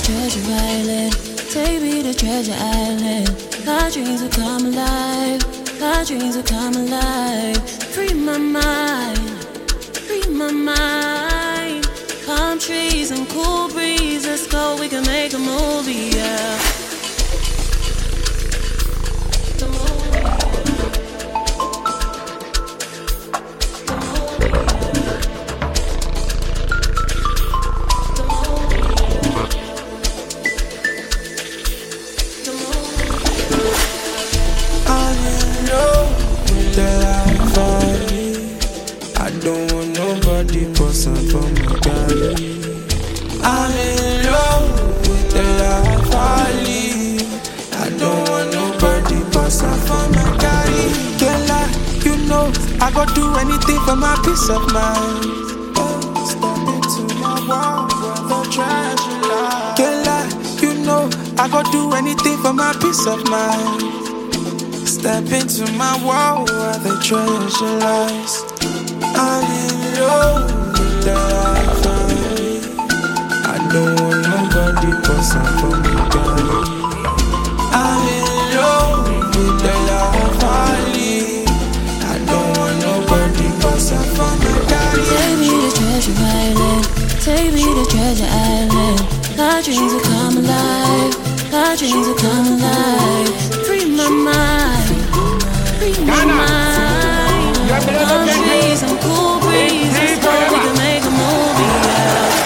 treasure island. Take me to treasure island. My dreams will come alive. My dreams will come alive. Free my mind. Free my mind. Palm trees and cool breeze. Let's go, we can make a movie, yeah. I'm in love with the life I live. I don't want nobody pass up for my guy. Girl, you know I go do anything for my peace of mind. Step into my world where the treasure lies. Girl, you know I go do anything for my peace of mind. Step into my world where the treasure lies. I'm in love with the life I live. I don't want nobody passing for me, girl. I'm in love with the life I live. I don't want nobody passing for me, girl. Take me to treasure island. Take me to treasure island. My dreams will come alive. My dreams will come alive. Free my mind. Free my mind. Palm trees and cool breeze. Let's go, we can make a movie, yeah.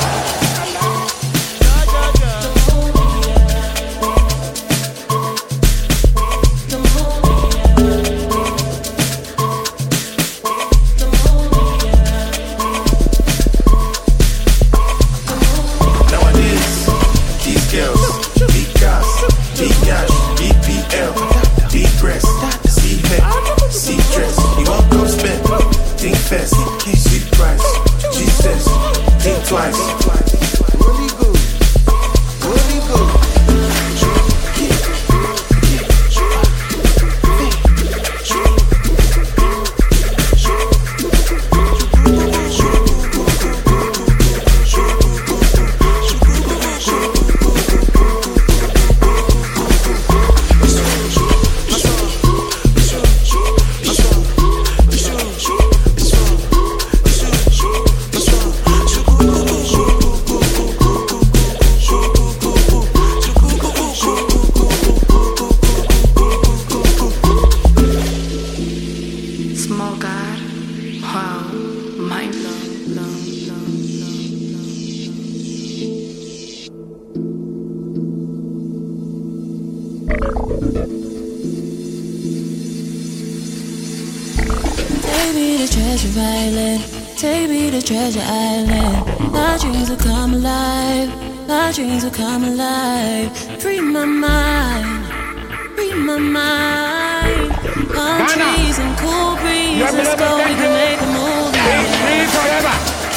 Take me to treasure island. Take me to treasure island. My dreams will come alive. My dreams will come alive. Free my mind. Free my mind. Palm trees and cool breeze. Let's go, we can make a movie. Yeah. Forever.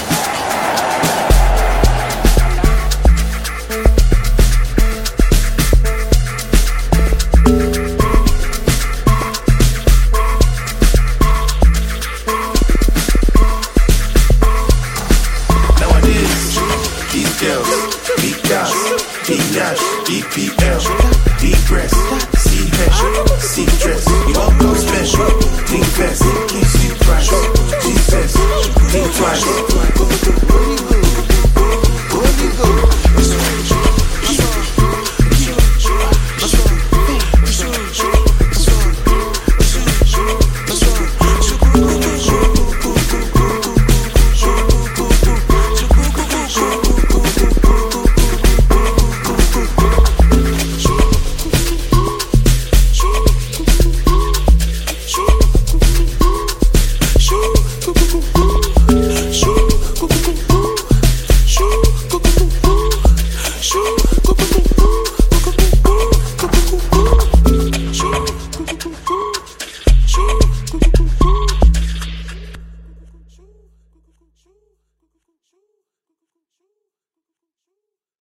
BPL, D-Breast, C-Hash, C-Dress. You all go special, think best, keep you price. Jesus, think twice.